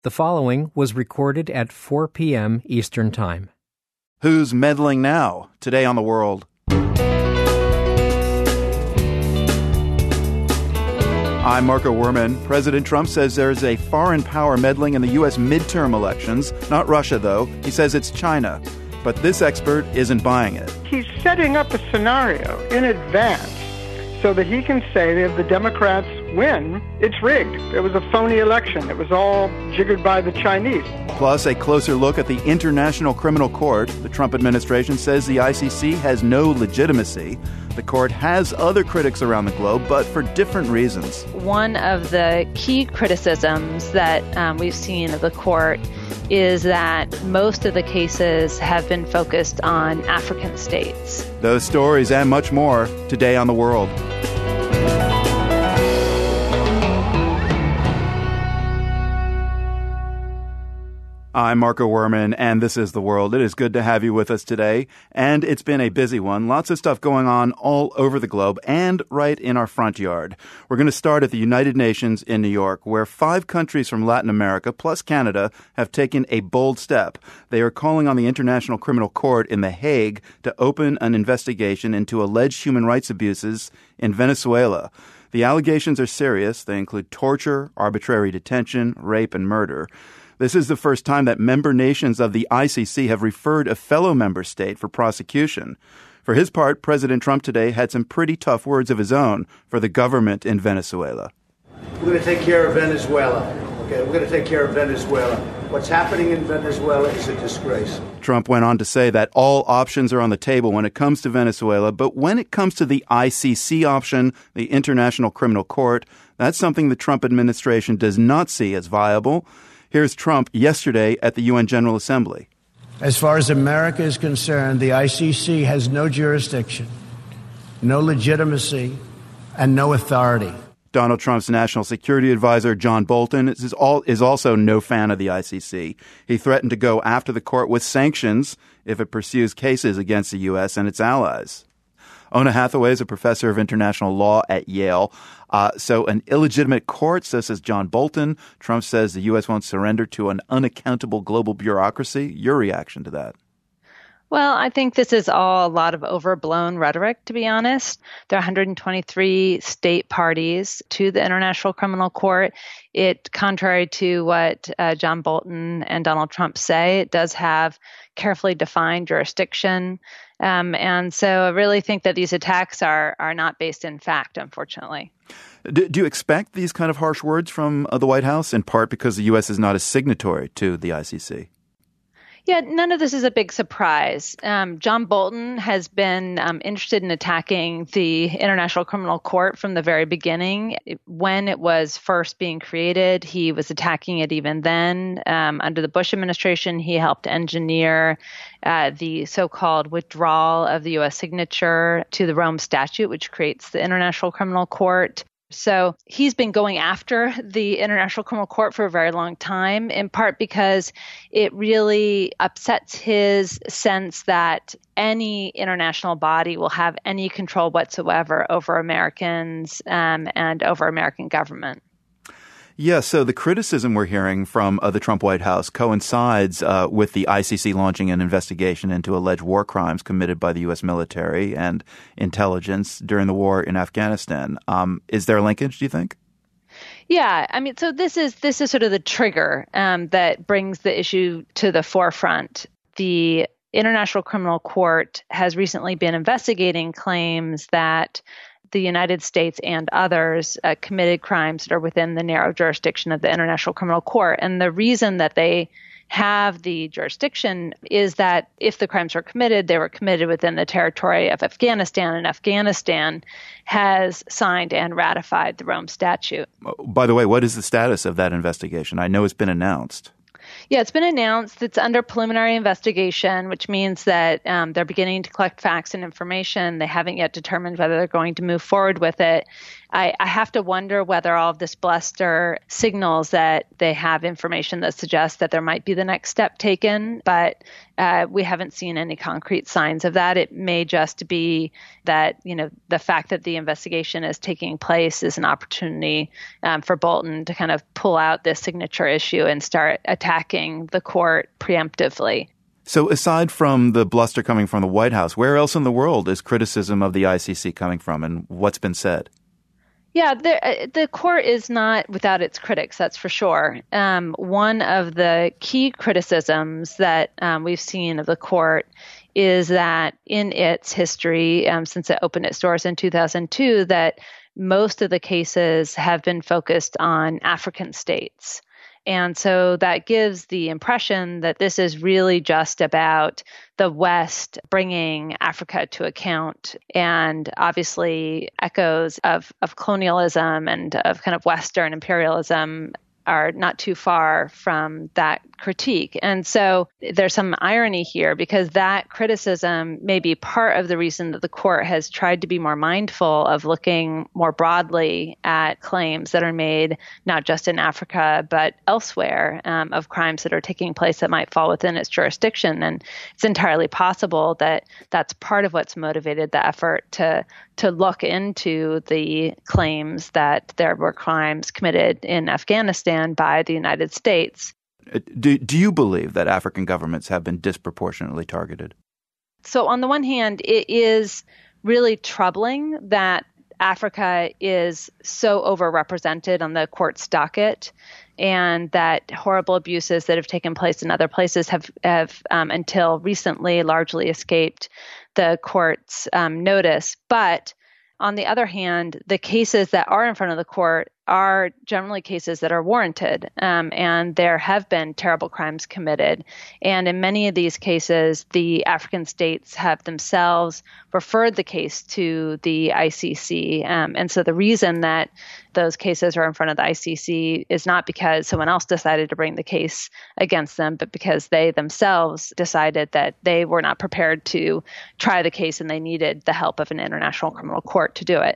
The following was recorded at 4 p.m. Eastern Time. Who's meddling now? Today on The World. I'm Marco Werman. President Trump says there's a foreign power meddling in the U.S. midterm elections. Not Russia, though. He says it's China. But this expert isn't buying it. He's setting up a scenario in advance so that he can say that if the Democrats win, it's rigged. It was a phony election. It was all jiggered by the Chinese. Plus, a closer look at the International Criminal Court. The Trump administration says the ICC has no legitimacy. The court has other critics around the globe, but for different reasons. One of the key criticisms that we've seen of the court is that most of the cases have been focused on African states. Those stories and much more today on The World. I'm Marco Werman, and this is The World. It is good to have you with us today, and it's been a busy one. Lots of stuff going on all over the globe and right in our front yard. We're going to start at the United Nations in New York, where 5 countries from Latin America, plus Canada, have taken a bold step. They are calling on the International Criminal Court in The Hague to open an investigation into alleged human rights abuses in Venezuela. The allegations are serious. They include torture, arbitrary detention, rape, and murder. This is the first time that member nations of the ICC have referred a fellow member state for prosecution. For his part, President Trump today had some pretty tough words of his own for the government in Venezuela. We're going to take care of Venezuela. Okay, we're going to take care of Venezuela. What's happening in Venezuela is a disgrace. Trump went on to say that all options are on the table when it comes to Venezuela, but when it comes to the ICC option, the International Criminal Court, that's something the Trump administration does not see as viable. Here's Trump yesterday at the UN General Assembly. As far as America is concerned, the ICC has no jurisdiction, no legitimacy, and no authority. Donald Trump's national security advisor, John Bolton, is also no fan of the ICC. He threatened to go after the court with sanctions if it pursues cases against the U.S. and its allies. Ona Hathaway is a professor of international law at Yale. So an illegitimate court, so says John Bolton. Trump says the U.S. won't surrender to an unaccountable global bureaucracy. Your reaction to that? Well, I think this is all a lot of overblown rhetoric, to be honest. There are 123 state parties to the International Criminal Court. It, contrary to what John Bolton and Donald Trump say, it does have carefully defined jurisdiction. And so I really think that these attacks are not based in fact, unfortunately. Do you expect these kind of harsh words from the White House, in part because the U.S. is not a signatory to the ICC? Yeah, none of this is a big surprise. John Bolton has been interested in attacking the International Criminal Court from the very beginning. When it was first being created, he was attacking it even then. Under the Bush administration, he helped engineer the so-called withdrawal of the U.S. signature to the Rome Statute, which creates the International Criminal Court. So he's been going after the International Criminal Court for a very long time, in part because it really upsets his sense that any international body will have any control whatsoever over Americans and over American government. Yeah, so the criticism we're hearing from the Trump White House coincides with the ICC launching an investigation into alleged war crimes committed by the U.S. military and intelligence during the war in Afghanistan. Is there a linkage, do you think? Yeah, I mean, so this is sort of the trigger that brings the issue to the forefront. The International Criminal Court has recently been investigating claims that the United States and others committed crimes that are within the narrow jurisdiction of the International Criminal Court. And the reason that they have the jurisdiction is that if the crimes were committed, they were committed within the territory of Afghanistan, and Afghanistan has signed and ratified the Rome Statute. By the way, what is the status of that investigation? I know it's been announced. Yeah, it's been announced. It's under preliminary investigation, which means that they're beginning to collect facts and information. They haven't yet determined whether they're going to move forward with it. I have to wonder whether all of this bluster signals that they have information that suggests that there might be the next step taken, but we haven't seen any concrete signs of that. It may just be that, the fact that the investigation is taking place is an opportunity for Bolton to kind of pull out this signature issue and start attacking the court preemptively. So aside from the bluster coming from the White House, where else in the world is criticism of the ICC coming from, and what's been said? Yeah, the court is not without its critics, that's for sure. One of the key criticisms that we've seen of the court is that in its history, since it opened its doors in 2002, that most of the cases have been focused on African states. And so that gives the impression that this is really just about the West bringing Africa to account, and obviously echoes of colonialism and of kind of Western imperialism are not too far from that critique. And so there's some irony here, because that criticism may be part of the reason that the court has tried to be more mindful of looking more broadly at claims that are made not just in Africa, but elsewhere, of crimes that are taking place that might fall within its jurisdiction. And it's entirely possible that that's part of what's motivated the effort to look into the claims that there were crimes committed in Afghanistan by the United States. Do you believe that African governments have been disproportionately targeted? So on the one hand, it is really troubling that Africa is so overrepresented on the court's docket, and that horrible abuses that have taken place in other places have until recently largely escaped the court's notice. But on the other hand, the cases that are in front of the court are generally cases that are warranted, and there have been terrible crimes committed. And in many of these cases, the African states have themselves referred the case to the ICC. And so the reason that those cases are in front of the ICC is not because someone else decided to bring the case against them, but because they themselves decided that they were not prepared to try the case and they needed the help of an international criminal court to do it.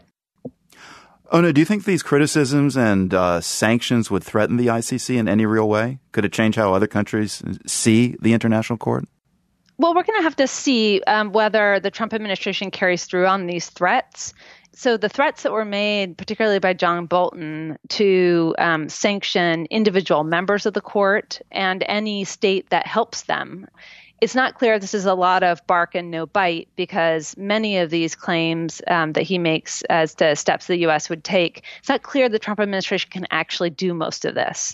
Oona, do you think these criticisms and sanctions would threaten the ICC in any real way? Could it change how other countries see the International Court? Well, we're going to have to see whether the Trump administration carries through on these threats. So the threats that were made, particularly by John Bolton, to sanction individual members of the court and any state that helps them, it's not clear this is a lot of bark and no bite, because many of these claims that he makes as to steps the U.S. would take, it's not clear the Trump administration can actually do most of this.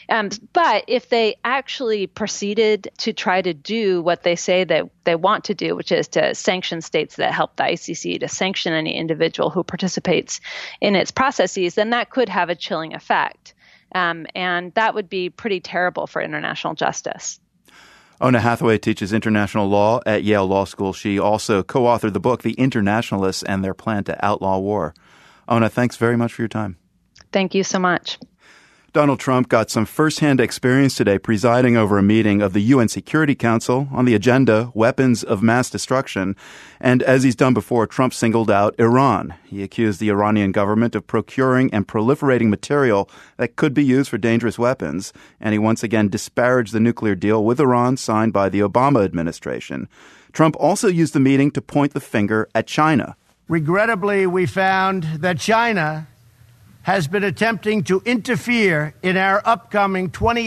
But if they actually proceeded to try to do what they say that they want to do, which is to sanction states that help the ICC, to sanction any individual who participates in its processes, then that could have a chilling effect. And that would be pretty terrible for international justice. Oona Hathaway teaches international law at Yale Law School. She also co-authored the book, The Internationalists and Their Plan to Outlaw War. Oona, thanks very much for your time. Thank you so much. Donald Trump got some firsthand experience today presiding over a meeting of the UN Security Council. On the agenda, weapons of mass destruction. And as he's done before, Trump singled out Iran. He accused the Iranian government of procuring and proliferating material that could be used for dangerous weapons. And he once again disparaged the nuclear deal with Iran signed by the Obama administration. Trump also used the meeting to point the finger at China. Regrettably, we found that China has been attempting to interfere in our upcoming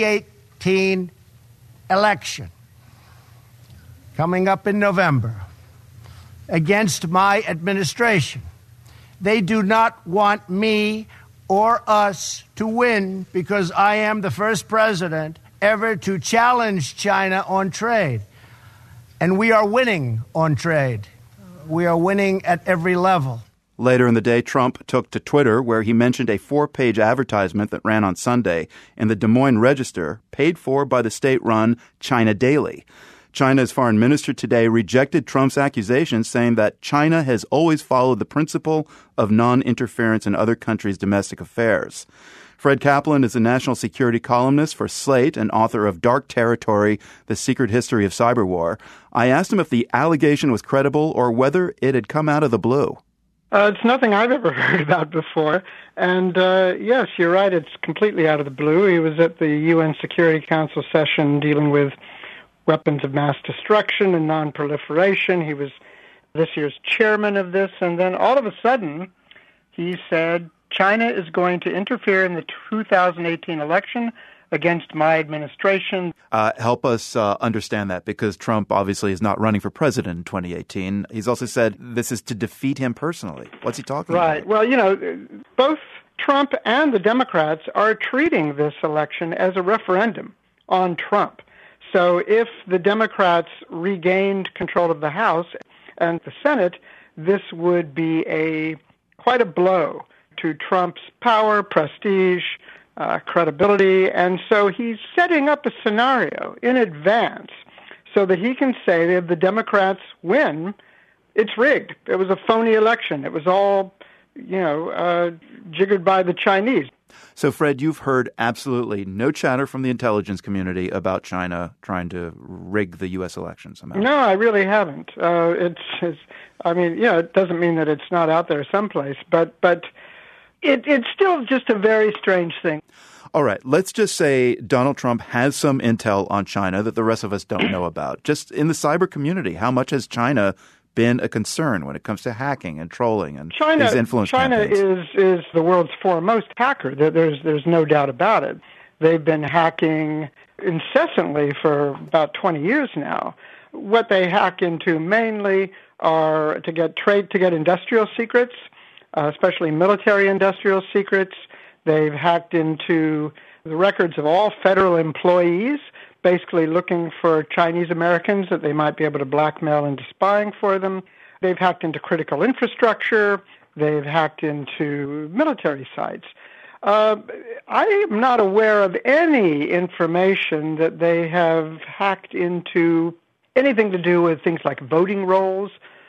2018 election, coming up in November, against my administration. They do not want me or us to win, because I am the first president ever to challenge China on trade. And we are winning on trade. We are winning at every level. Later in the day, Trump took to Twitter, where he mentioned a 4-page advertisement that ran on Sunday in the Des Moines Register, paid for by the state-run China Daily. China's foreign minister today rejected Trump's accusations, saying that China has always followed the principle of non-interference in other countries' domestic affairs. Fred Kaplan is a national security columnist for Slate and author of Dark Territory, The Secret History of Cyber War. I asked him if the allegation was credible or whether it had come out of the blue. It's nothing I've ever heard about before. And yes, you're right, it's completely out of the blue. He was at the UN Security Council session dealing with weapons of mass destruction and non-proliferation. He was this year's chairman of this, and then all of a sudden he said, China is going to interfere in the 2018 election against my administration. Help us understand that, because Trump obviously is not running for president in 2018. He's also said this is to defeat him personally. What's he talking about? Right. Well, both Trump and the Democrats are treating this election as a referendum on Trump. So if the Democrats regained control of the House and the Senate, this would be quite a blow to Trump's power, prestige, credibility, and so he's setting up a scenario in advance so that he can say that if the Democrats win, it's rigged. It was a phony election. It was all, jiggered by the Chinese. So, Fred, you've heard absolutely no chatter from the intelligence community about China trying to rig the U.S. election somehow. No, I really haven't. It doesn't mean that it's not out there someplace, but it's still just a very strange thing. All right, let's just say Donald Trump has some intel on China that the rest of us don't know about. Just in the cyber community, how much has China been a concern when it comes to hacking and trolling and these influence campaigns? China is the world's foremost hacker. There's no doubt about it. They've been hacking incessantly for about 20 years now. What they hack into mainly are to get industrial secrets, especially military industrial secrets. They've hacked into the records of all federal employees, basically looking for Chinese Americans that they might be able to blackmail into spying for them. They've hacked into critical infrastructure. They've hacked into military sites. I am not aware of any information that they have hacked into anything to do with things like voting rolls,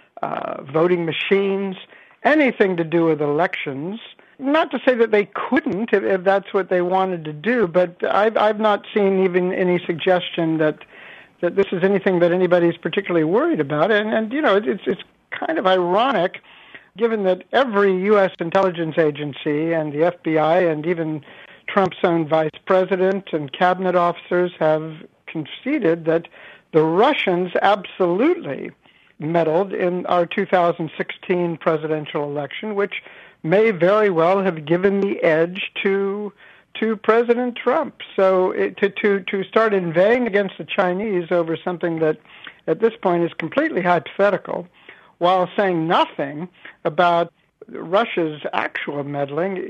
voting machines, anything to do with elections. Not to say that they couldn't if that's what they wanted to do, but I've not seen even any suggestion that this is anything that anybody's particularly worried about. And it's kind of ironic, given that every U.S. intelligence agency and the FBI and even Trump's own vice president and cabinet officers have conceded that the Russians absolutely meddled in our 2016 presidential election, which may very well have given the edge to President Trump. So to start inveighing against the Chinese over something that at this point is completely hypothetical, while saying nothing about Russia's actual meddling,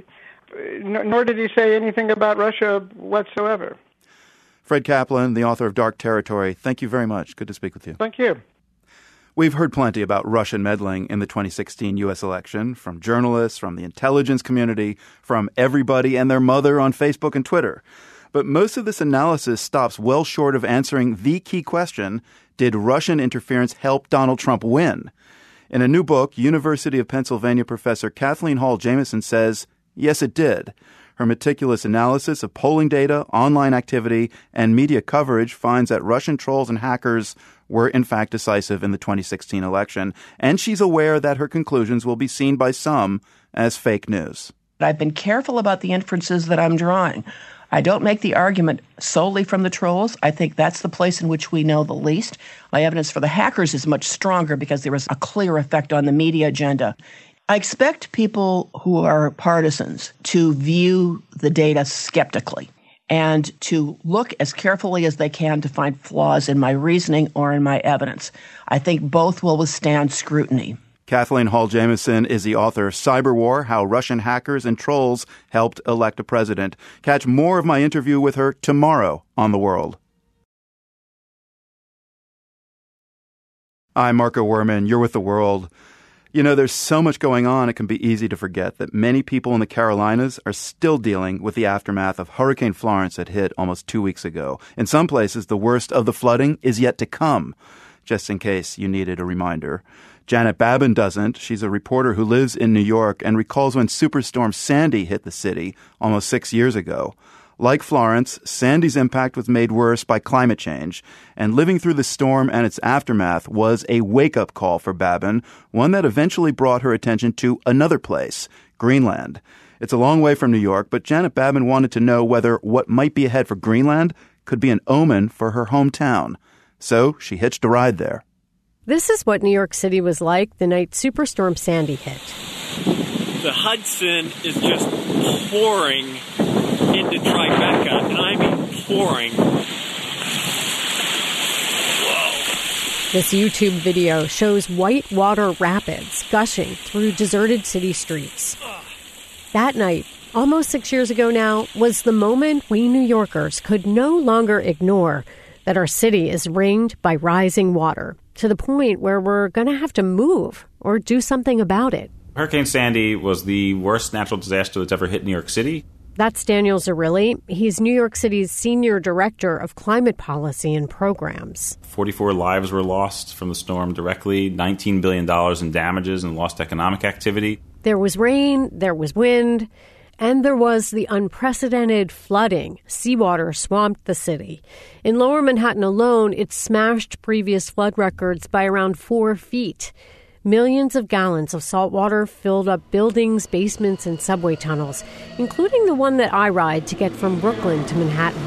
nor did he say anything about Russia whatsoever. Fred Kaplan, the author of Dark Territory, thank you very much. Good to speak with you. Thank you. We've heard plenty about Russian meddling in the 2016 U.S. election from journalists, from the intelligence community, from everybody and their mother on Facebook and Twitter. But most of this analysis stops well short of answering the key question, did Russian interference help Donald Trump win? In a new book, University of Pennsylvania professor Kathleen Hall Jamieson says, yes, it did. Her meticulous analysis of polling data, online activity, and media coverage finds that Russian trolls and hackers were in fact decisive in the 2016 election, and she's aware that her conclusions will be seen by some as fake news. I've been careful about the inferences that I'm drawing. I don't make the argument solely from the trolls. I think that's the place in which we know the least. My evidence for the hackers is much stronger because there was a clear effect on the media agenda. I expect people who are partisans to view the data skeptically and to look as carefully as they can to find flaws in my reasoning or in my evidence. I think both will withstand scrutiny. Kathleen Hall Jamieson is the author of Cyber War, How Russian Hackers and Trolls Helped Elect a President. Catch more of my interview with her tomorrow on The World. I'm Marco Werman. You're with The World. You know, there's so much going on, it can be easy to forget that many people in the Carolinas are still dealing with the aftermath of Hurricane Florence that hit almost 2 weeks ago. In some places, the worst of the flooding is yet to come, just in case you needed a reminder. Janet Babin doesn't. She's a reporter who lives in New York and recalls when Superstorm Sandy hit the city almost 6 years ago. Like Florence, Sandy's impact was made worse by climate change, and living through the storm and its aftermath was a wake-up call for Babin, one that eventually brought her attention to another place, Greenland. It's a long way from New York, but Janet Babin wanted to know whether what might be ahead for Greenland could be an omen for her hometown. So she hitched a ride there. This is what New York City was like the night Superstorm Sandy hit. The Hudson is just pouring into Tribeca, and I mean pouring. Whoa. This YouTube video shows whitewater rapids gushing through deserted city streets. That night, almost 6 years ago now, was the moment we New Yorkers could no longer ignore that our city is ringed by rising water, to the point where we're going to have to move or do something about it. Hurricane Sandy was the worst natural disaster that's ever hit New York City. That's Daniel Zerilli. He's New York City's Senior Director of Climate Policy and Programs. 44 lives were lost from the storm directly, $19 billion in damages and lost economic activity. There was rain, there was wind, and there was the unprecedented flooding. Seawater swamped the city. In Lower Manhattan alone, it smashed previous flood records by around 4 feet. Millions of gallons of salt water filled up buildings, basements, and subway tunnels, including the one that I ride to get from Brooklyn to Manhattan.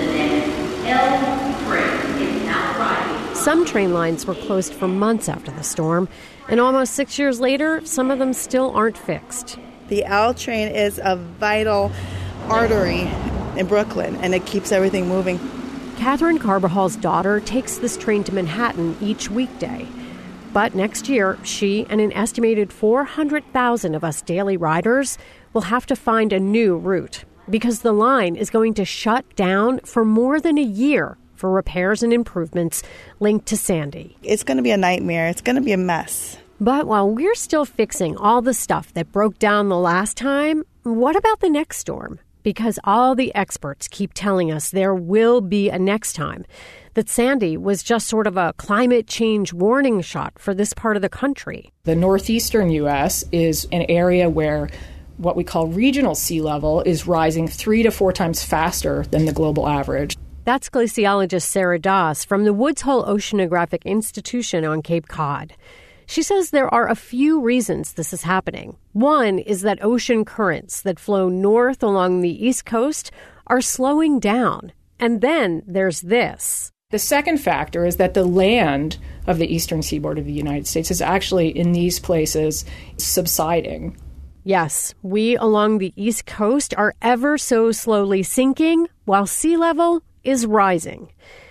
The L train is now riding. Some train lines were closed for months after the storm, and almost 6 years later, some of them still aren't fixed. The L train is a vital artery in Brooklyn, and it keeps everything moving. Catherine Carbajal's daughter takes this train to Manhattan each weekday. But next year, she and an estimated 400,000 of us daily riders will have to find a new route because the line is going to shut down for more than a year for repairs and improvements linked to Sandy. It's going to be a nightmare. It's going to be a mess. But while we're still fixing all the stuff that broke down the last time, what about the next storm? Because all the experts keep telling us there will be a next time. That Sandy was just sort of a climate change warning shot for this part of the country. The northeastern U.S. is an area where what we call regional sea level is rising 3 to 4 times faster than the global average. That's glaciologist Sarah Das from the Woods Hole Oceanographic Institution on Cape Cod. She says there are a few reasons this is happening. One is that ocean currents that flow north along the East Coast are slowing down. And then there's this. The second factor is that the land of the eastern seaboard of the United States is actually, in these places, subsiding. Yes, we along the East Coast are ever so slowly sinking while sea level is rising.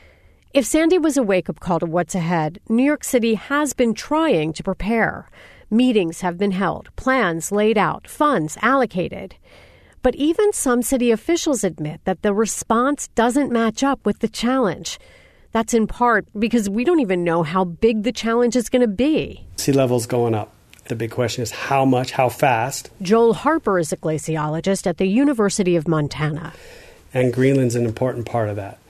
If Sandy was a wake-up call to what's ahead, New York City has been trying to prepare. Meetings have been held, plans laid out, funds allocated. But even some city officials admit that the response doesn't match up with the challenge. That's in part because we don't even know how big the challenge is going to be. Sea level's going up. The big question is how much, how fast. Joel Harper is a glaciologist at the University of Montana. And Greenland's an important part of that.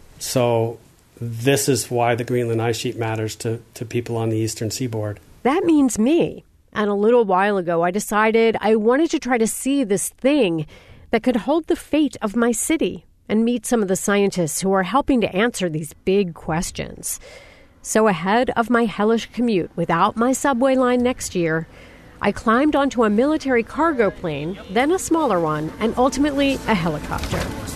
So this is why the Greenland ice sheet matters to people on the eastern seaboard. That means me. And a little while ago, I decided I wanted to try to see this thing that could hold the fate of my city and meet some of the scientists who are helping to answer these big questions. So ahead of my hellish commute without my subway line next year, I climbed onto a military cargo plane, then a smaller one, and ultimately a helicopter.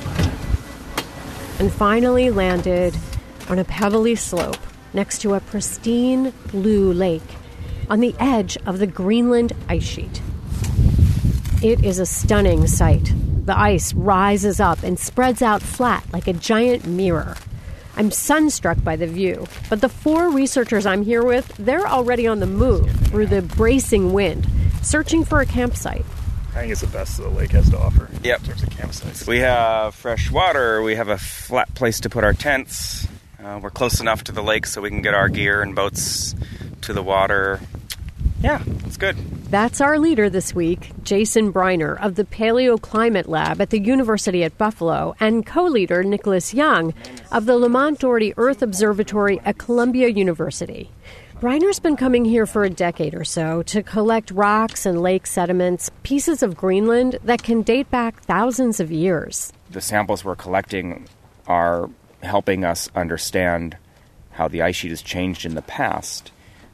And finally landed on a pebbly slope next to a pristine blue lake on the edge of the Greenland ice sheet. It is a stunning sight. The ice rises up and spreads out flat like a giant mirror. I'm sunstruck by the view, but the 4 researchers I'm here with, they're already on the move through the bracing wind, searching for a campsite. I think it's the best the lake has to offer. Yep. In terms of campsites. We have fresh water. We have a flat place to put our tents. We're close enough to the lake so we can get our gear and boats to the water. Yeah, it's good. That's our leader this week, Jason Briner of the Paleoclimate Lab at the University at Buffalo, and co-leader Nicholas Young of the Lamont Doherty Earth Observatory at Columbia University. Breiner's been coming here for a decade or so to collect rocks and lake sediments, pieces of Greenland that can date back thousands of years. The samples we're collecting are helping us understand how the ice sheet has changed in the past.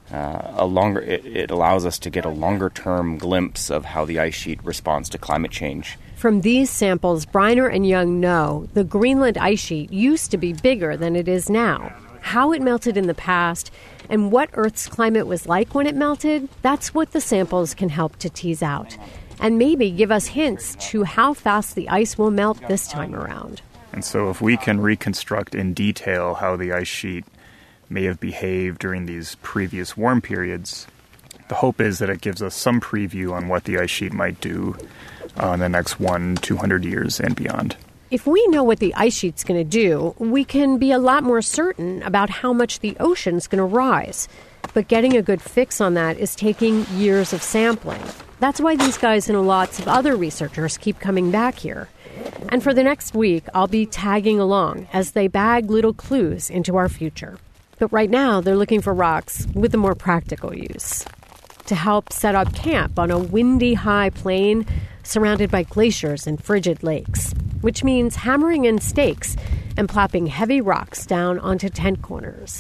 It allows us to get a longer-term glimpse of how the ice sheet responds to climate change. From these samples, Breiner and Young know the Greenland ice sheet used to be bigger than it is now. How it melted in the past and what Earth's climate was like when it melted, that's what the samples can help to tease out. And maybe give us hints to how fast the ice will melt this time around. And so if we can reconstruct in detail how the ice sheet may have behaved during these previous warm periods, the hope is that it gives us some preview on what the ice sheet might do in the next 200 years and beyond. If we know what the ice sheet's going to do, we can be a lot more certain about how much the ocean's going to rise. But getting a good fix on that is taking years of sampling. That's why these guys and lots of other researchers keep coming back here. And for the next week, I'll be tagging along as they bag little clues into our future. But right now, they're looking for rocks with a more practical use. To help set up camp on a windy high plain surrounded by glaciers and frigid lakes, which means hammering in stakes and plopping heavy rocks down onto tent corners.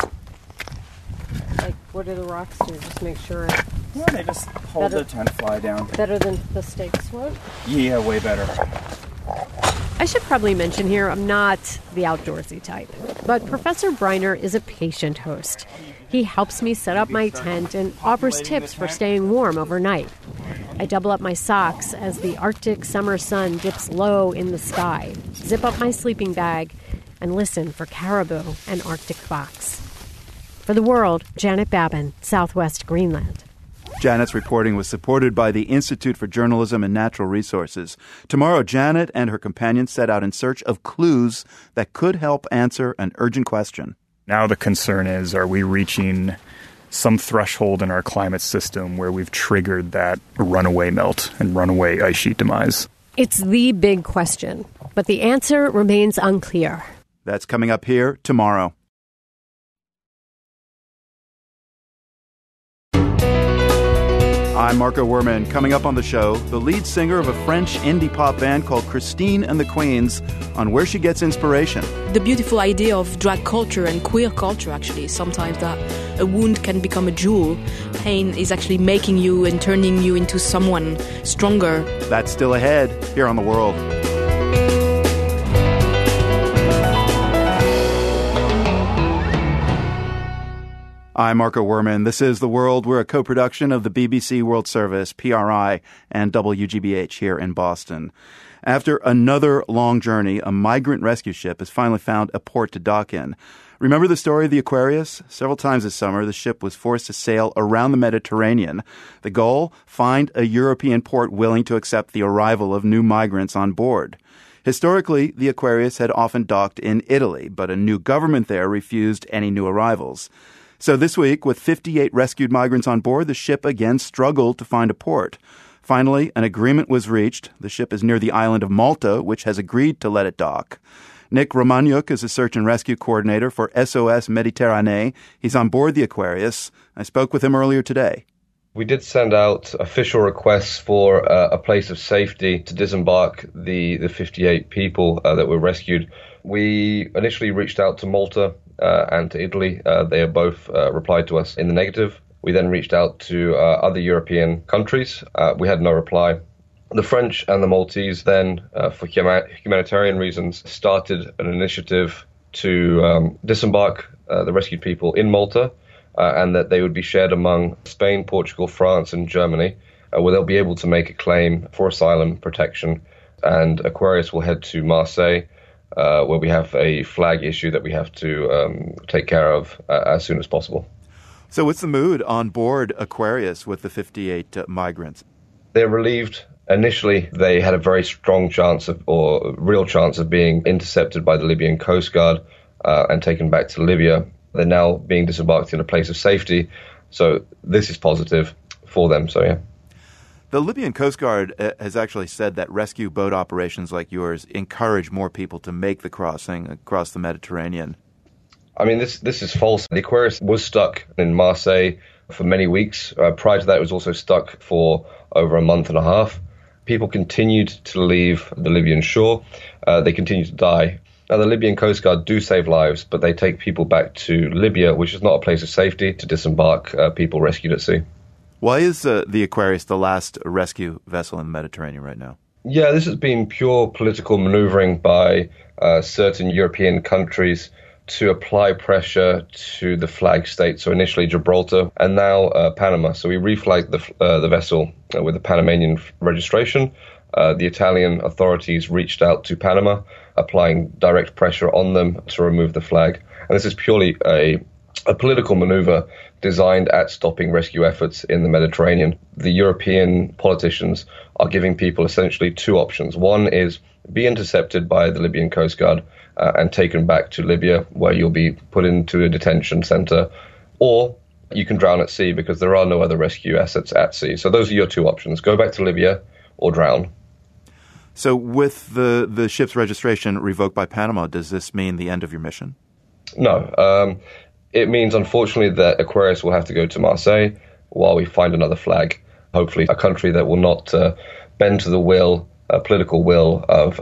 Like, what do the rocks do? Just make sure Yeah, they just hold the tent fly down. Better than the stakes would? Yeah, way better. I should probably mention here I'm not the outdoorsy type, but Professor Breiner is a patient host. He helps me set up my tent and offers tips for staying warm overnight. I double up my socks as the Arctic summer sun dips low in the sky, zip up my sleeping bag, and listen for caribou and Arctic fox. For The World, Janet Babin, Southwest Greenland. Janet's reporting was supported by the Institute for Journalism and Natural Resources. Tomorrow, Janet and her companions set out in search of clues that could help answer an urgent question. Now the concern is, are we reaching some threshold in our climate system where we've triggered that runaway melt and runaway ice sheet demise? It's the big question, but the answer remains unclear. That's coming up here tomorrow. I'm Marco Werman. Coming up on the show, the lead singer of a French indie pop band called Christine and the Queens on where she gets inspiration. The beautiful idea of drag culture and queer culture, actually, sometimes that a wound can become a jewel. Pain is actually making you and turning you into someone stronger. That's still ahead here on The World. I'm Marco Werman. This is The World. We're a co-production of the BBC World Service, PRI, and WGBH here in Boston. After another long journey, a migrant rescue ship has finally found a port to dock in. Remember the story of the Aquarius? Several times this summer, the ship was forced to sail around the Mediterranean. The goal? Find a European port willing to accept the arrival of new migrants on board. Historically, the Aquarius had often docked in Italy, but a new government there refused any new arrivals. So this week, with 58 rescued migrants on board, the ship again struggled to find a port. Finally, an agreement was reached. The ship is near the island of Malta, which has agreed to let it dock. Nick Romaniuk is a search and rescue coordinator for SOS Méditerranée. He's on board the Aquarius. I spoke with him earlier today. We did send out official requests for a place of safety to disembark the 58 people that were rescued. We initially reached out to Malta and to Italy. They have both replied to us in the negative. We then reached out to other European countries. We had no reply. The French and the Maltese then, for humanitarian reasons, started an initiative to disembark the rescued people in Malta, and that they would be shared among Spain, Portugal, France, and Germany, where they'll be able to make a claim for asylum protection. And Aquarius will head to Marseille, where we have a flag issue that we have to take care of as soon as possible. So what's the mood on board Aquarius with the 58 migrants? They're relieved. Initially, they had a very strong chance real chance of being intercepted by the Libyan Coast Guard and taken back to Libya. They're now being disembarked in a place of safety. So this is positive for them. So, yeah. The Libyan Coast Guard has actually said that rescue boat operations like yours encourage more people to make the crossing across the Mediterranean. I mean, this is false. The Aquarius was stuck in Marseille for many weeks. Prior to that, it was also stuck for over a month and a half. People continued to leave the Libyan shore. They continued to die. Now, the Libyan Coast Guard do save lives, but they take people back to Libya, which is not a place of safety, to disembark people rescued at sea. Why is the Aquarius the last rescue vessel in the Mediterranean right now? Yeah, this has been pure political maneuvering by certain European countries to apply pressure to the flag state. So initially Gibraltar and now Panama. So we reflagged the vessel with a Panamanian registration. The Italian authorities reached out to Panama, applying direct pressure on them to remove the flag. And this is purely a political maneuver designed at stopping rescue efforts in the Mediterranean. The European politicians are giving people essentially two options. One is be intercepted by the Libyan Coast Guard and taken back to Libya, where you'll be put into a detention center, or you can drown at sea because there are no other rescue assets at sea. So those are your two options. Go back to Libya or drown. So with the ship's registration revoked by Panama, does this mean the end of your mission? No. It means, unfortunately, that Aquarius will have to go to Marseille while we find another flag, hopefully a country that will not bend to the will, political will of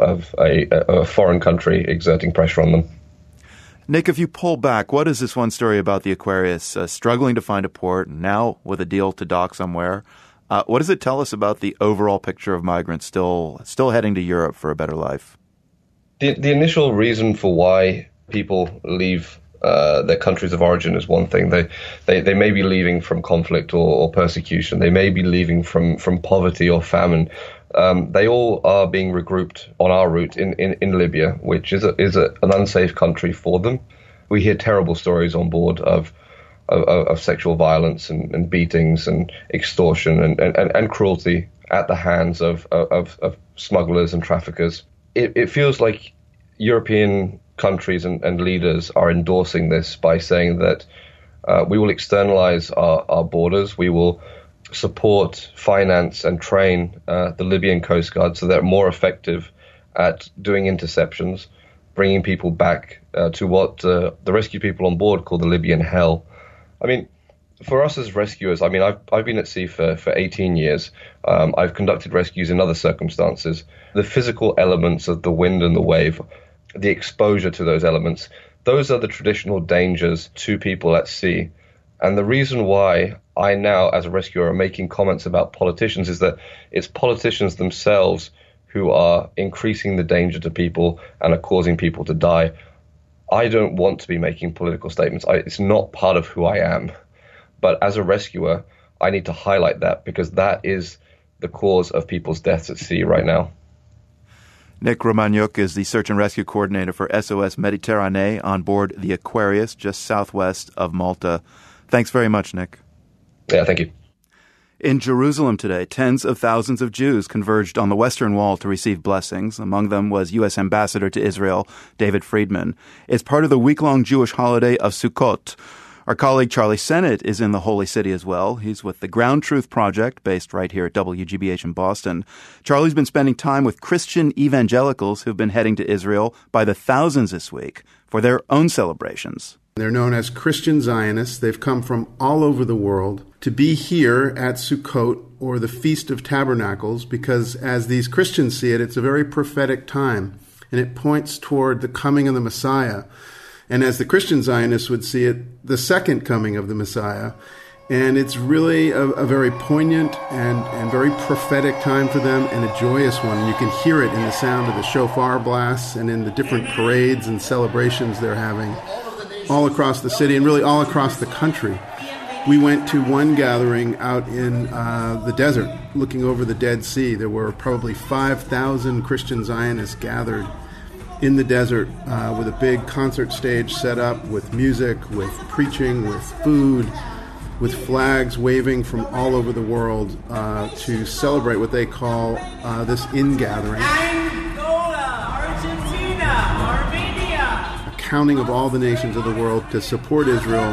a foreign country exerting pressure on them. Nick, if you pull back, what is this one story about the Aquarius struggling to find a port, now with a deal to dock somewhere? What does it tell us about the overall picture of migrants still heading to Europe for a better life? The initial reason for why people leave their countries of origin is one thing. They may be leaving from conflict or persecution. They may be leaving from poverty or famine. They all are being regrouped on our route in Libya, which is an unsafe country for them. We hear terrible stories on board of sexual violence and beatings and extortion and cruelty at the hands of smugglers and traffickers. It feels like European countries and leaders are endorsing this by saying that we will externalize our borders, we will support, finance, and train the Libyan Coast Guard so they're more effective at doing interceptions, bringing people back to what the rescue people on board call the Libyan hell. I mean, for us as rescuers, I mean, I've been at sea for 18 years. I've conducted rescues in other circumstances. The physical elements of the wind and the wave, the exposure to those elements, those are the traditional dangers to people at sea. And the reason why I now, as a rescuer, am making comments about politicians is that it's politicians themselves who are increasing the danger to people and are causing people to die. I don't want to be making political statements. It's not part of who I am. But as a rescuer, I need to highlight that because that is the cause of people's deaths at sea right now. Nick Romaniuk is the search and rescue coordinator for SOS Méditerranée on board the Aquarius, just southwest of Malta. Thanks very much, Nick. Yeah, thank you. In Jerusalem today, tens of thousands of Jews converged on the Western Wall to receive blessings. Among them was U.S. Ambassador to Israel, David Friedman. It's part of the week-long Jewish holiday of Sukkot. Our colleague Charlie Sennett is in the Holy City as well. He's with the Ground Truth Project, based right here at WGBH in Boston. Charlie's been spending time with Christian evangelicals who've been heading to Israel by the thousands this week for their own celebrations. They're known as Christian Zionists. They've come from all over the world to be here at Sukkot, or the Feast of Tabernacles, because as these Christians see it, it's a very prophetic time, and it points toward the coming of the Messiah. And as the Christian Zionists would see it, the second coming of the Messiah. And it's really a very poignant and very prophetic time for them, and a joyous one. And you can hear it in the sound of the shofar blasts and in the different parades and celebrations they're having all across the city and really all across the country. We went to one gathering out in the desert looking over the Dead Sea. There were probably 5,000 Christian Zionists gathered in the desert with a big concert stage set up with music, with preaching, with food, with flags waving from all over the world to celebrate what they call this ingathering. Angola, Argentina, Armenia. A counting of all the nations of the world to support Israel.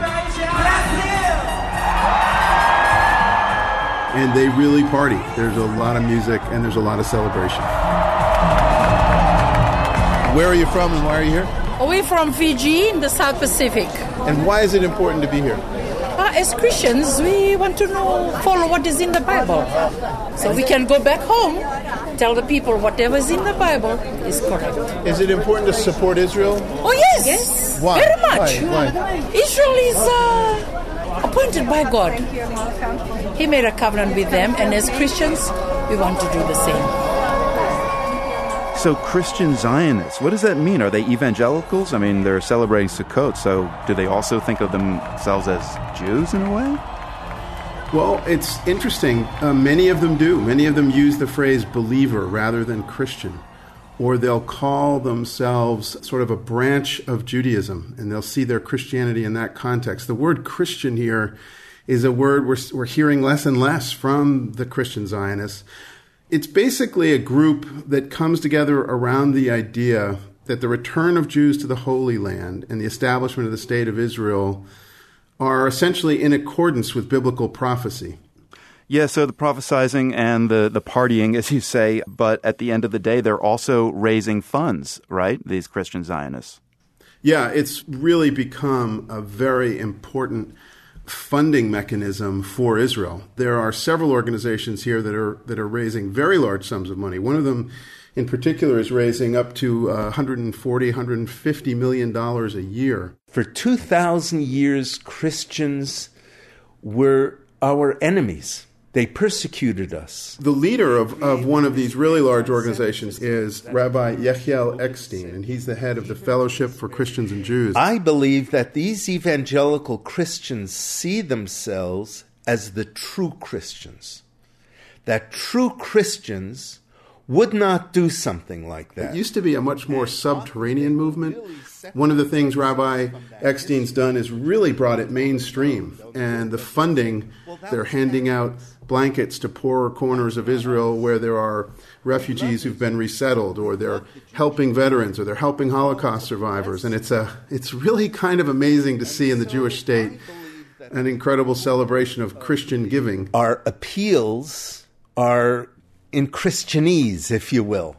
And they really party. There's a lot of music and there's a lot of celebration. Where are you from and why are you here? We're from Fiji in the South Pacific. And why is it important to be here? As Christians, we want to follow what is in the Bible. So we can go back home, tell the people whatever is in the Bible is correct. Is it important to support Israel? Oh, yes. Why? Very much. Why? Israel is appointed by God. He made a covenant with them, and as Christians, we want to do the same. So Christian Zionists, what does that mean? Are they evangelicals? I mean, they're celebrating Sukkot, so do they also think of themselves as Jews in a way? Well, it's interesting. Many of them do. Many of them use the phrase believer rather than Christian. Or they'll call themselves sort of a branch of Judaism, and they'll see their Christianity in that context. The word Christian here is a word we're hearing less and less from the Christian Zionists. It's basically a group that comes together around the idea that the return of Jews to the Holy Land and the establishment of the State of Israel are essentially in accordance with biblical prophecy. Yeah, so the prophesizing and the partying, as you say, but at the end of the day, they're also raising funds, right, these Christian Zionists? Yeah, it's really become a very important funding mechanism for Israel. There are several organizations here that are raising very large sums of money. One of them in particular is raising up to $150 million a year. For 2,000 years, Christians were our enemies. They persecuted us. The leader of one of these really large organizations is Rabbi Yechiel Eckstein, and he's the head of the Fellowship for Christians and Jews. I believe that these evangelical Christians see themselves as the true Christians. That true Christians would not do something like that. It used to be a much more subterranean movement. One of the things Rabbi Eckstein's done is really brought it mainstream. And the funding, they're handing out blankets to poorer corners of Israel where there are refugees who've been resettled, or they're helping veterans, or they're helping Holocaust survivors. And it's really kind of amazing to see in the Jewish state an incredible celebration of Christian giving. Our appeals are in Christianese, if you will.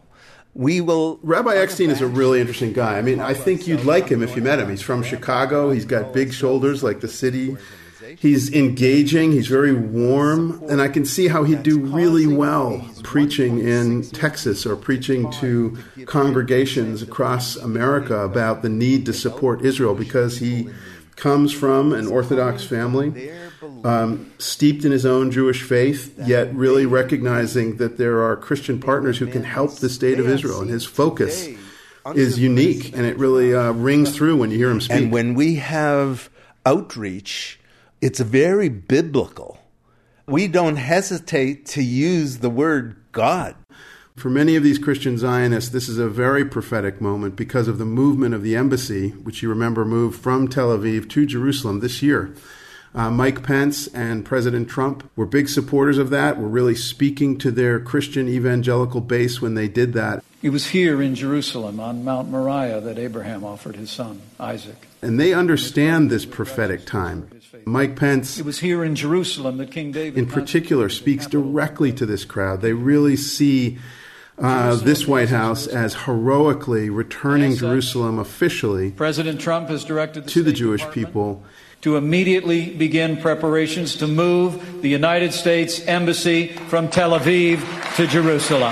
Rabbi Eckstein is a really interesting guy. I mean, I think you'd like him if you met him. He's from Chicago. He's got big shoulders like the city. He's engaging. He's very warm. And I can see how he'd do really well preaching in Texas or preaching to congregations across America about the need to support Israel, because he comes from an Orthodox family, steeped in his own Jewish faith, yet really recognizing that there are Christian partners who can help the state of Israel. And his focus is unique, and it really rings through when you hear him speak. And when we have outreach, it's very biblical. We don't hesitate to use the word God. For many of these Christian Zionists, this is a very prophetic moment because of the movement of the embassy, which you remember moved from Tel Aviv to Jerusalem this year. Mike Pence and President Trump were big supporters of that, were really speaking to their Christian evangelical base when they did that. It was here in Jerusalem on Mount Moriah that Abraham offered his son, Isaac. And they understand this prophetic time. Mike Pence, it was here in Jerusalem that King David, in particular, speaks directly to this crowd. They really see this White House as heroically returning Jerusalem officially President Trump has directed to the Jewish people to immediately begin preparations to move the United States Embassy from Tel Aviv to Jerusalem.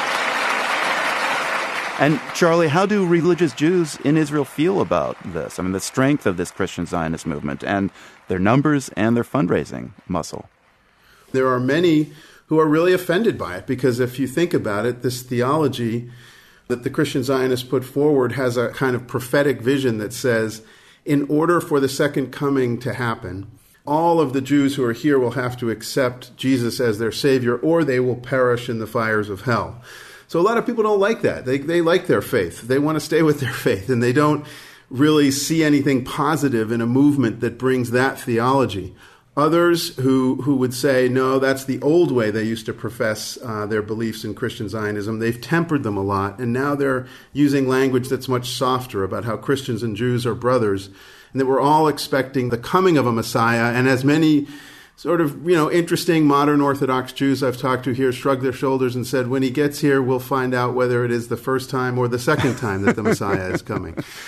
And Charlie, how do religious Jews in Israel feel about this? I mean, the strength of this Christian Zionist movement and their numbers and their fundraising muscle. There are many who are really offended by it, because if you think about it, this theology that the Christian Zionists put forward has a kind of prophetic vision that says, in order for the second coming to happen, all of the Jews who are here will have to accept Jesus as their Savior, or they will perish in the fires of hell. So a lot of people don't like that. They like their faith. They want to stay with their faith, and they don't really see anything positive in a movement that brings that theology. Others who would say, no, that's the old way they used to profess their beliefs in Christian Zionism. They've tempered them a lot, and now they're using language that's much softer about how Christians and Jews are brothers, and that we're all expecting the coming of a Messiah. And as many sort of, interesting modern Orthodox Jews I've talked to here shrugged their shoulders and said, when he gets here, we'll find out whether it is the first time or the second time that the Messiah is coming.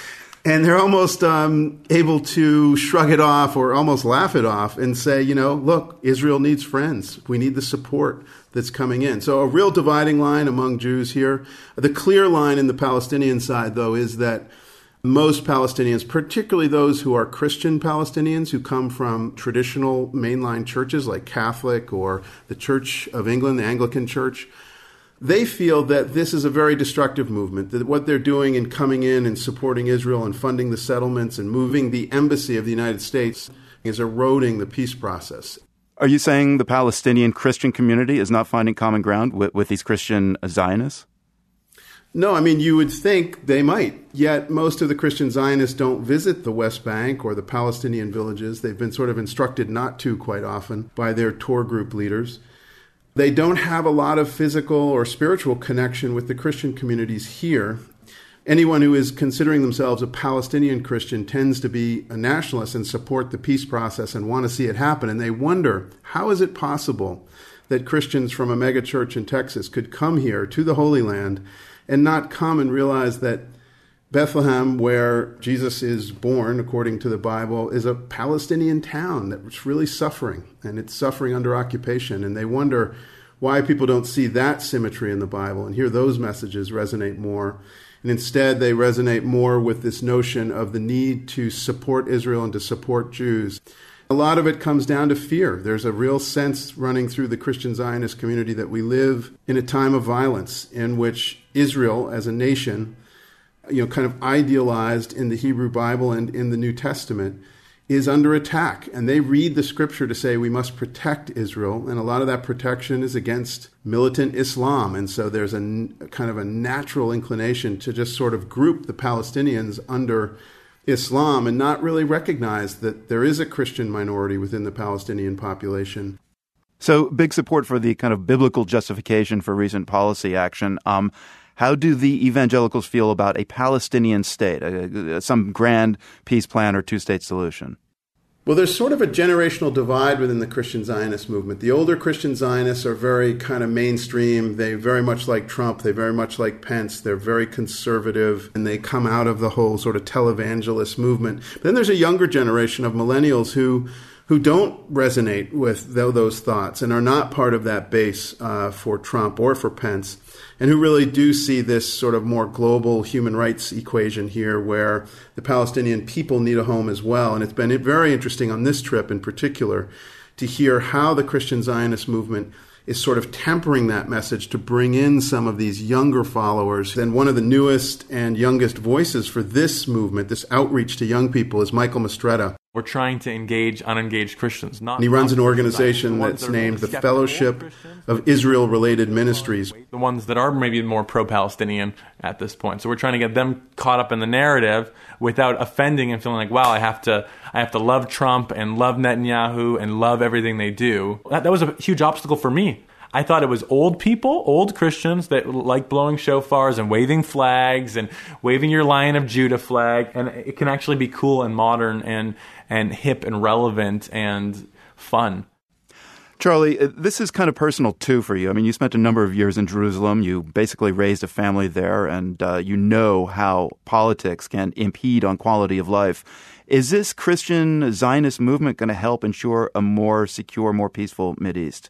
And they're almost able to shrug it off or almost laugh it off and say, look, Israel needs friends. We need the support that's coming in. So a real dividing line among Jews here. The clear line in the Palestinian side, though, is that most Palestinians, particularly those who are Christian Palestinians who come from traditional mainline churches like Catholic or the Church of England, the Anglican Church, they feel that this is a very destructive movement, that what they're doing in coming in and supporting Israel and funding the settlements and moving the embassy of the United States is eroding the peace process. Are you saying the Palestinian Christian community is not finding common ground with these Christian Zionists? No, I mean, you would think they might. Yet most of the Christian Zionists don't visit the West Bank or the Palestinian villages. They've been sort of instructed not to quite often by their tour group leaders. They don't have a lot of physical or spiritual connection with the Christian communities here. Anyone who is considering themselves a Palestinian Christian tends to be a nationalist and support the peace process and want to see it happen. And they wonder, how is it possible that Christians from a megachurch in Texas could come here to the Holy Land and not come and realize that Bethlehem, where Jesus is born, according to the Bible, is a Palestinian town that's really suffering, and it's suffering under occupation. And they wonder why people don't see that symmetry in the Bible and hear those messages resonate more. And instead, they resonate more with this notion of the need to support Israel and to support Jews. A lot of it comes down to fear. There's a real sense running through the Christian Zionist community that we live in a time of violence in which Israel as a nation, kind of idealized in the Hebrew Bible and in the New Testament, is under attack. And they read the scripture to say we must protect Israel. And a lot of that protection is against militant Islam. And so there's a kind of a natural inclination to just sort of group the Palestinians under Islam and not really recognize that there is a Christian minority within the Palestinian population. So big support for the kind of biblical justification for recent policy action. How do the evangelicals feel about a Palestinian state, some grand peace plan or two-state solution? Well, there's sort of a generational divide within the Christian Zionist movement. The older Christian Zionists are very kind of mainstream. They very much like Trump. They very much like Pence. They're very conservative, and they come out of the whole sort of televangelist movement. But then there's a younger generation of millennials who don't resonate with those thoughts and are not part of that base for Trump or for Pence, and who really do see this sort of more global human rights equation here where the Palestinian people need a home as well. And it's been very interesting on this trip in particular to hear how the Christian Zionist movement is sort of tempering that message to bring in some of these younger followers. And one of the newest and youngest voices for this movement, this outreach to young people, is Michael Mastretta. We're trying to engage unengaged Christians. And he runs an organization that's named the Fellowship of Israel-Related Ministries. The ones that are maybe more pro-Palestinian at this point. So we're trying to get them caught up in the narrative without offending and feeling like, wow, I have to love Trump and love Netanyahu and love everything they do. That was a huge obstacle for me. I thought it was old people, old Christians that like blowing shofars and waving flags and waving your Lion of Judah flag. And it can actually be cool and modern and hip and relevant and fun. Charlie, this is kind of personal, too, for you. I mean, you spent a number of years in Jerusalem. You basically raised a family there, and you know how politics can impede on quality of life. Is this Christian Zionist movement going to help ensure a more secure, more peaceful Mideast?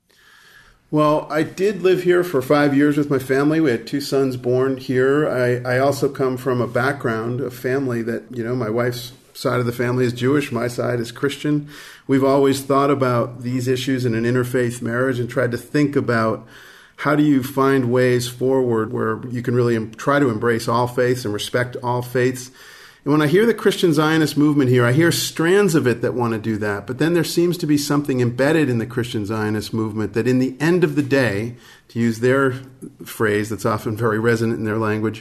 Well, I did live here for 5 years with my family. We had 2 sons born here. I also come from a background, a family that, my wife's side of the family is Jewish, my side is Christian. We've always thought about these issues in an interfaith marriage and tried to think about how do you find ways forward where you can really try to embrace all faiths and respect all faiths. And when I hear the Christian Zionist movement here, I hear strands of it that want to do that. But then there seems to be something embedded in the Christian Zionist movement that in the end of the day, to use their phrase that's often very resonant in their language,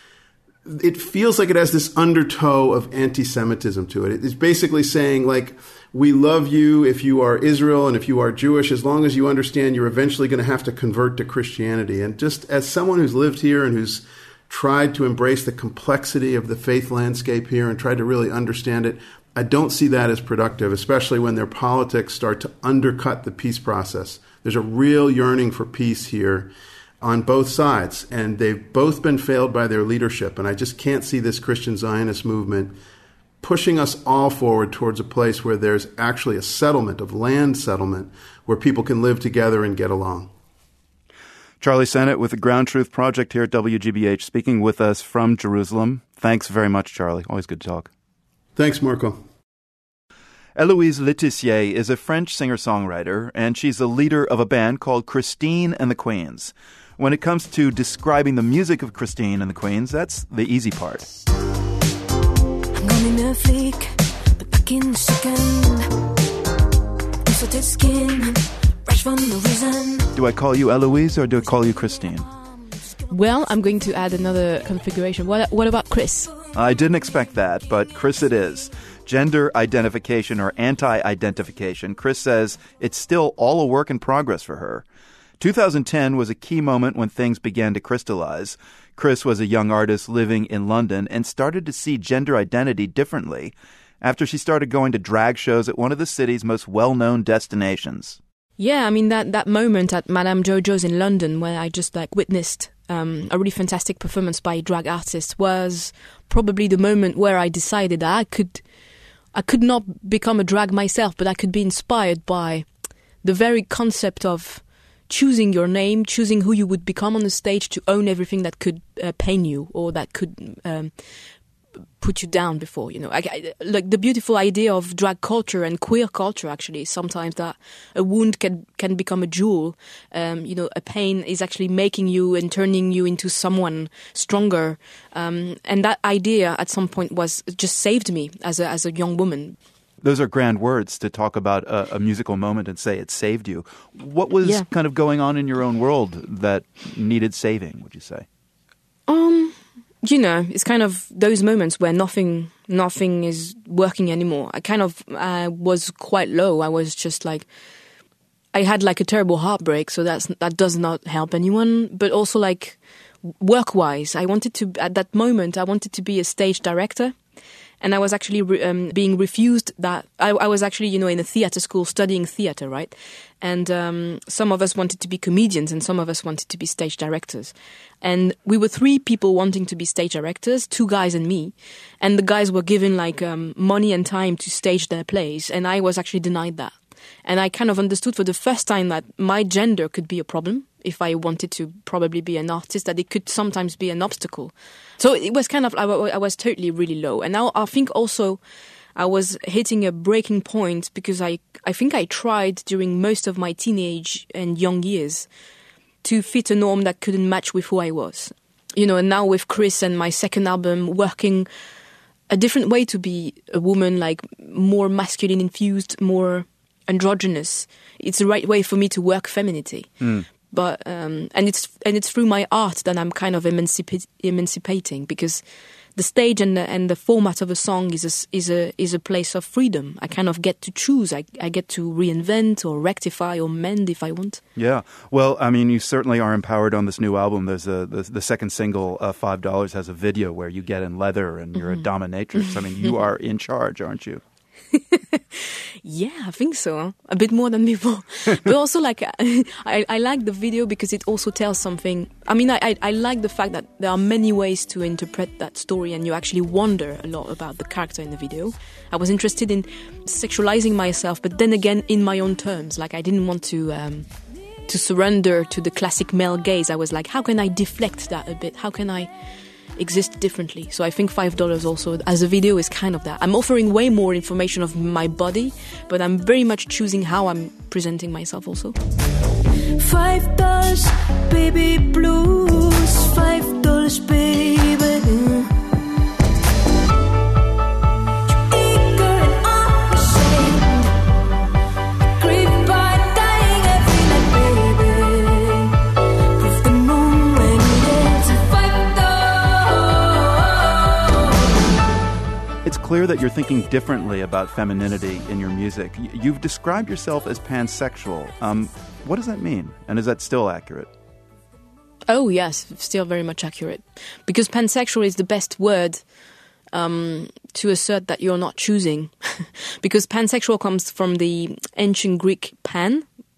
it feels like it has this undertow of anti-Semitism to it. It's basically saying, like, we love you if you are Israel and if you are Jewish, as long as you understand you're eventually going to have to convert to Christianity. And just as someone who's lived here and who's tried to embrace the complexity of the faith landscape here and tried to really understand it, I don't see that as productive, especially when their politics start to undercut the peace process. There's a real yearning for peace here. on both sides, and they've both been failed by their leadership. And I just can't see this Christian Zionist movement pushing us all forward towards a place where there's actually a settlement, of land settlement, where people can live together and get along. Charlie Sennett with the Ground Truth Project here at WGBH, speaking with us from Jerusalem. Thanks very much, Charlie. Always good to talk. Thanks, Marco. Eloise Letizier is a French singer-songwriter, and she's the leader of a band called Christine and the Queens. When it comes to describing the music of Christine and the Queens, that's the easy part. I'm gone in a flick, but back in a second. Insulted skin, fresh for no reason. Do I call you Eloise or do I call you Christine? Well, I'm going to add another configuration. What about Chris? I didn't expect that, but Chris it is. Gender identification or anti-identification. Chris says it's still all a work in progress for her. 2010 was a key moment when things began to crystallize. Chris was a young artist living in London and started to see gender identity differently after she started going to drag shows at one of the city's most well-known destinations. Yeah, I mean, that moment at Madame Jojo's in London where I just witnessed a really fantastic performance by drag artists was probably the moment where I decided that I could not become a drag myself, but I could be inspired by the very concept of choosing your name, choosing who you would become on the stage, to own everything that could pain you or that could put you down before, like the beautiful idea of drag culture and queer culture, actually, sometimes that a wound can become a jewel. A pain is actually making you and turning you into someone stronger. And that idea at some point just saved me as a young woman. Those are grand words to talk about a musical moment and say it saved you. What was kind of going on in your own world that needed saving, would you say? It's kind of those moments where nothing is working anymore. I kind of was quite low. I was just I had a terrible heartbreak, so that does not help anyone. But also work-wise, at that moment, I wanted to be a stage director. And I was actually being refused that. I was actually, in a theater school studying theater, right? And some of us wanted to be comedians and some of us wanted to be stage directors. And we were 3 people wanting to be stage directors, 2 guys and me. And the guys were given money and time to stage their plays. And I was actually denied that. And I kind of understood for the first time that my gender could be a problem if I wanted to probably be an artist, that it could sometimes be an obstacle. So it was kind of, I was totally really low. And now I think also I was hitting a breaking point because I think I tried during most of my teenage and young years to fit a norm that couldn't match with who I was. And now with Chris and my second album, working a different way to be a woman, more masculine infused, more androgynous. It's the right way for me to work femininity. But and it's through my art that I'm kind of emancipating, because the stage and the format of a song is a place of freedom. I kind of get to choose. I get to reinvent or rectify or mend if I want. Yeah. Well, I mean, you certainly are empowered on this new album. There's the second single, $5, has a video where you get in leather and you're a dominatrix. I mean, you are in charge, aren't you? Yeah, I think so. A bit more than before. But also, I like the video because it also tells something. I mean, I like the fact that there are many ways to interpret that story, and you actually wonder a lot about the character in the video. I was interested in sexualizing myself, but then again, in my own terms. I didn't want to surrender to the classic male gaze. I was like, how can I deflect that a bit? How can I exist differently? So I think $5 also as a video is kind of that. I'm offering way more information of my body, but I'm very much choosing how I'm presenting myself also. $5, baby blues, $5, baby. It's clear that you're thinking differently about femininity in your music. You've described yourself as pansexual. What does that mean? And is that still accurate? Oh, yes, still very much accurate. Because pansexual is the best word to assert that you're not choosing. Because pansexual comes from the ancient Greek pan, which means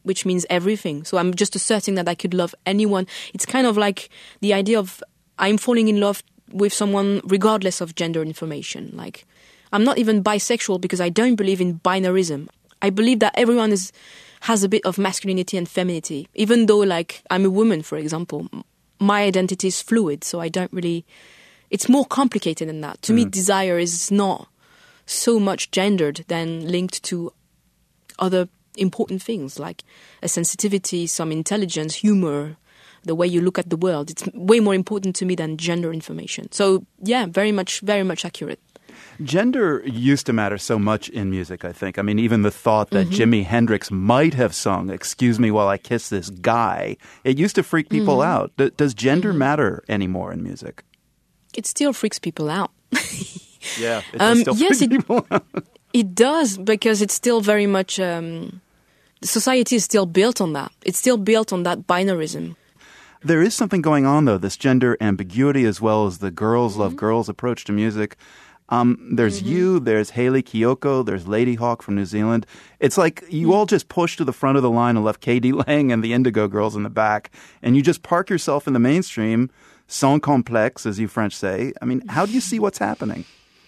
which means everything. So I'm just asserting that I could love anyone. It's kind of like the idea of I'm falling in love with someone regardless of gender information. Like, I'm not even bisexual because I don't believe in binarism. I believe that everyone has a bit of masculinity and femininity. Even though, like, I'm a woman, for example, my identity is fluid, so I don't really... It's more complicated than that. To me, desire is not so much gendered than linked to other important things like a sensitivity, some intelligence, humor, the way you look at the world. It's way more important to me than gender information. So, yeah, very much accurate. Gender used to matter so much in music, I think. I mean, even the thought that Jimi Hendrix might have sung, "Excuse me while I kiss this guy," it used to freak people out. Does gender matter anymore in music? It still freaks people out. Yeah, it does still freak people out. It does, because it's still very much... society is still built on that. It's still built on that binarism. There is something going on, though, this gender ambiguity as well as the girls love girls approach to music. There's you, there's Hayley Kiyoko, there's Lady Hawk from New Zealand. It's like you all just pushed to the front of the line and left K.D. Lang and the Indigo Girls in the back, and you just park yourself in the mainstream, sans complexe, as you French say. I mean, how do you see what's happening?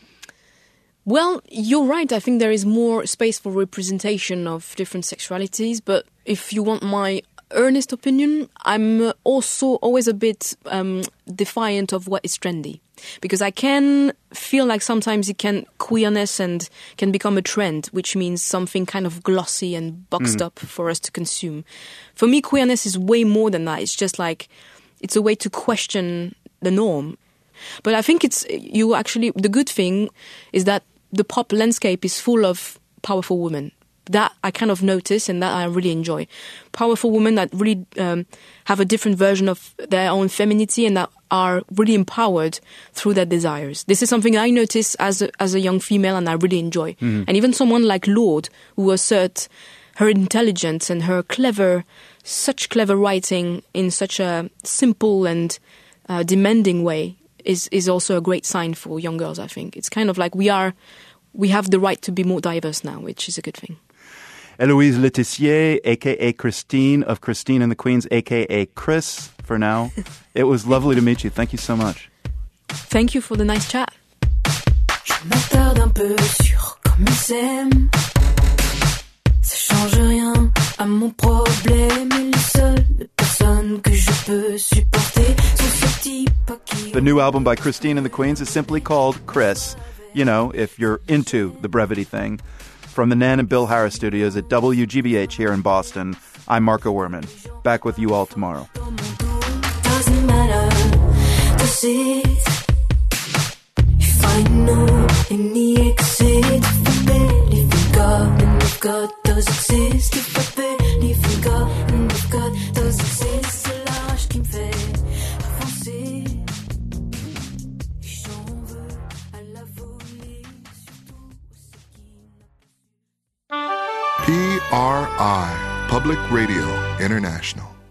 Well, you're right. I think there is more space for representation of different sexualities, but if you want my earnest opinion, I'm also always a bit defiant of what is trendy. Because I can feel like sometimes queerness and can become a trend, which means something kind of glossy and boxed up for us to consume. For me, queerness is way more than that. It's just like, it's a way to question the norm. But I think the good thing is that the pop landscape is full of powerful women. That I kind of notice and that I really enjoy. Powerful women that really have a different version of their own femininity and that are really empowered through their desires. This is something I notice as a young female and I really enjoy. And even someone like Lorde, who asserts her intelligence and her such clever writing in such a simple and demanding way is also a great sign for young girls, I think. It's kind of like we have the right to be more diverse now, which is a good thing. Héloïse Letizier, a.k.a. Christine of Christine and the Queens, a.k.a. Chris, for now. It was lovely to meet you. Thank you so much. Thank you for the nice chat. Je m'attarde un peu sur comme ils s'aiment. Ça change rien à mon problème. Et les seules personnes que je peux supporter sont ce type à qui... The new album by Christine and the Queens is simply called Chris. You know, if you're into the brevity thing. From the Nan and Bill Harris studios at WGBH here in Boston, I'm Marco Werman. Back with you all tomorrow. Doesn't matter, does it? If I know any exit, if God and if God does exist, if I believe in God and if God does exist, c'est l'âge qui me fait avancer. PRI, Public Radio International.